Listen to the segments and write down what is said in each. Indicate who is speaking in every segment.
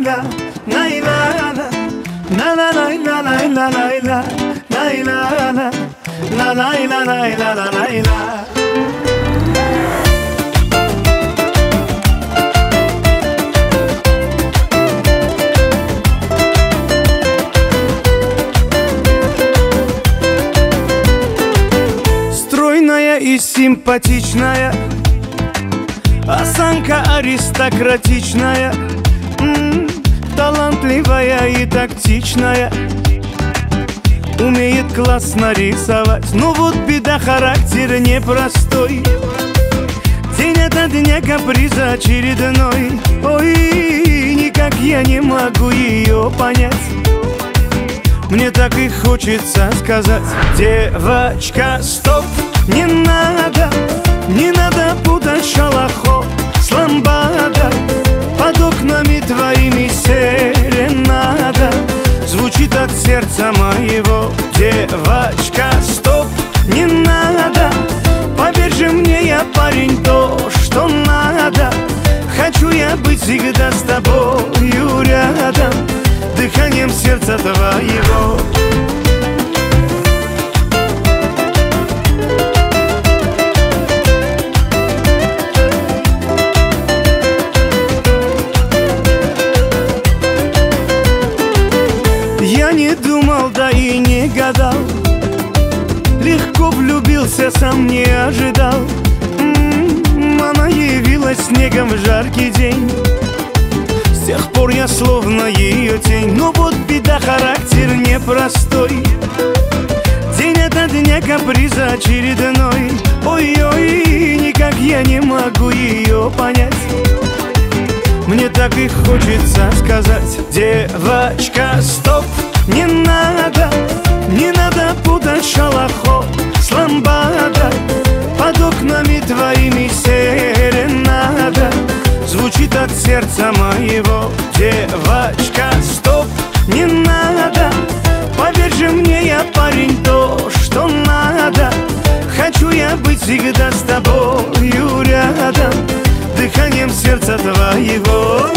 Speaker 1: la la la la la la la la la la la la la la la la. Стройная и симпатичная, осанка аристократичная, талантливая и тактичная, умеет классно рисовать. Но вот беда, характер непростой, день ото дня каприза очередной. Ой, никак я не могу ее понять. Мне так и хочется сказать: девочка, стоп, не надо путать шалахо с ламбадой. Под окнами твоими серенада звучит от сердца моего. Девочка, стоп, не надо, поверь же мне, я парень, то, что надо. Хочу я быть всегда с тобою рядом, дыханием сердца твоего. Я не думал, да и не гадал, легко влюбился, сам не ожидал. Она явилась снегом в жаркий день, с тех пор я словно ее тень. Но вот беда, характер непростой, день ото дня каприза очередной. Ой-ой, никак я не могу ее понять. Мне так и хочется сказать: девочка, стоп, не надо путать шалахо с ламбадой. Под окнами твоими серенада звучит от сердца моего. Девочка, стоп, не надо, поверь же мне, я парень, то, что надо. Хочу я быть всегда с тобою рядом, дыханием сердца твоего.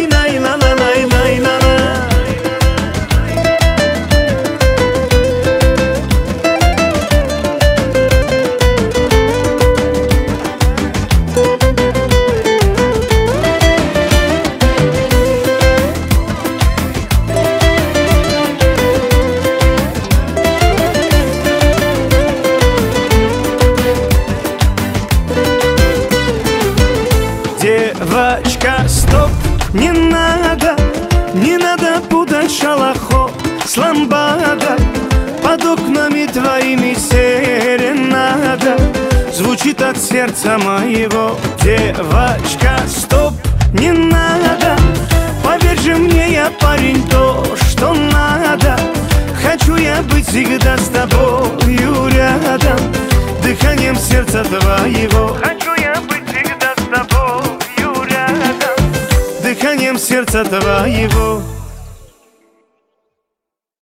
Speaker 1: Девочка, стоп, не надо путать шалахо с ламбадой. Под окнами твоими серенада звучит от сердца моего. Девочка, стоп, не надо, поверь же мне, я парень, то, что надо. Хочу я быть всегда с тобою рядом, дыханием сердца твоего. Хочу я быть всегда с тобою рядом, дыханием сердца твоего.